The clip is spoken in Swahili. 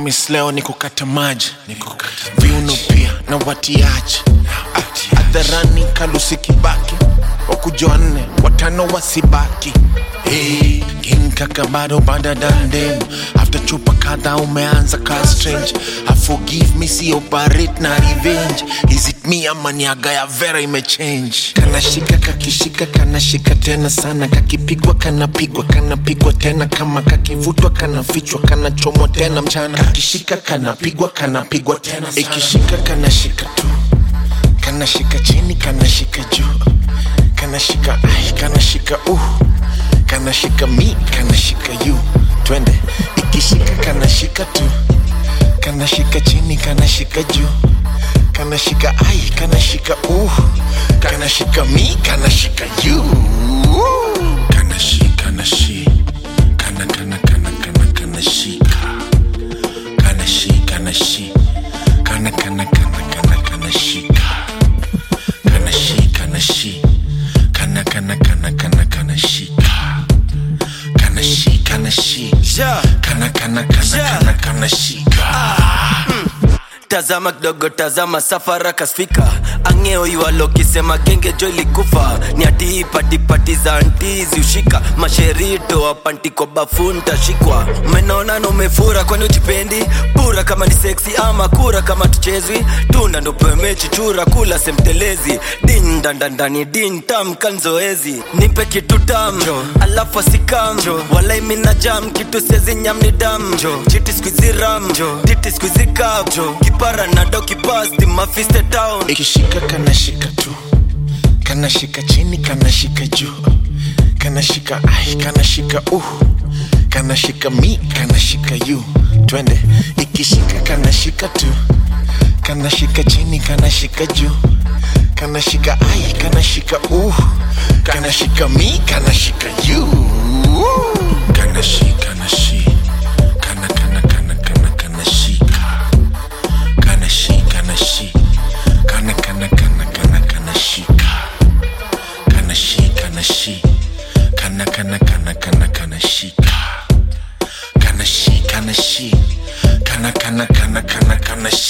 promise leo ni kukata maji, viuno pia na watiache hadharani kalusi Kibaki, wakujua 4 watano wasibaki. Hey, King Kaka bado bada dandem. After chupa kadha umeanza ka strange. I forgive me si operate na revenge. Is it me ama niaga ya vera imechange? Kanashika kakishika kanashika tena sana. Kakipigwa kanapigwa tena. Kama kakivutwa kanafichwa kanachomwa tena mchana. Kakishika kanapigwa tena sana. Ikishika kanashika tu, kanashika chini kanashika juu, kanashika kanashika kanashika mi, kanashika you. Twende. Ikishika kanashika tu, kanashika chini kanashika juu, kanashika kanashika kanashika mi, kanashika you. Kanashika kanashika kanashika kanashika kanashika kanashika kanashika Tazama kidogo tazama safara kasfika. Angeo yualo kisema genge joy likufa. Ni ati pati za antizi ushika. Masherito wapanti kwa bafunta shikwa. Menona no mefura kwani ujipendi. Pura kama ni sexy ama kura kama tuchezwi. Tunda ndo mechi chura kula semtelezi. Din dandandani din tam kanzoezi. Nipe kitu tam alafu asikam. Walai mina jam kitu sezi nyam ni dam. Chiti squeezy ram titi squeezy cup. Kipara na doki pasti mafiste town. Ikishika kanashika tu, kanashika chini kanashika juu, kanashika kanashika kanashika mi, kanashika you. Twende. Ikishika kanashika tu, kanashika chini kanashika juu, kanashika kanashika kanashika mi, kanashika you. Kanashika kanashika kanashika